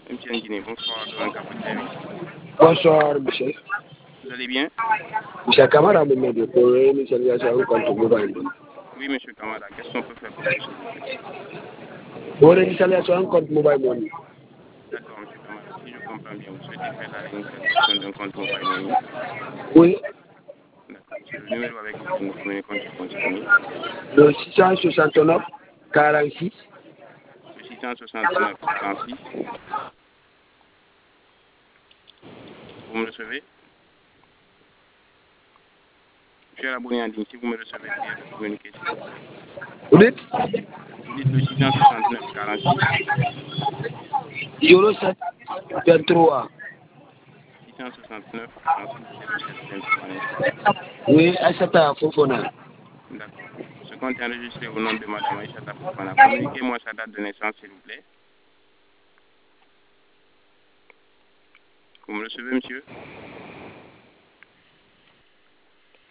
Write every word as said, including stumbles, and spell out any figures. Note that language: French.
M T N Guinée, bonsoir, Doran Kapouchevi. Bonsoir, monsieur. Vous allez bien? Monsieur Kamara Mohamed, pour l'initialisation contre mobile money. Oui, monsieur Kamara, qu'est-ce qu'on peut faire pour vous, s'il vous plaît? Pour l'initialisation contre mobile money. D'accord, monsieur Kamara, si je comprends bien, vous souhaitez faire la réinitialisation d'un compte mobile money? Oui. D'accord. C'est le numéro avec lequel nous communiquons qui continue. Le six cent soixante-neuf quarante-six. Le six cent soixante-neuf quarante-six. Vous me recevez? Monsieur Abonné en ligne, si vous me recevez, priez de communiquer, s'il vous plaît. Vous dites? Vous dites le six cent soixante-neuf quarante-six. zéro sept vingt-trois. six cent soixante-neuf quarante-six zéro sept vingt-trois, n'est-ce pas? Oui, Aïssata Fofona. D'accord. Ce compte est enregistré au nom de Madame Aïssata Fofana. Communiquez-moi sa date de naissance, s'il vous plaît. Vous me recevez, monsieur?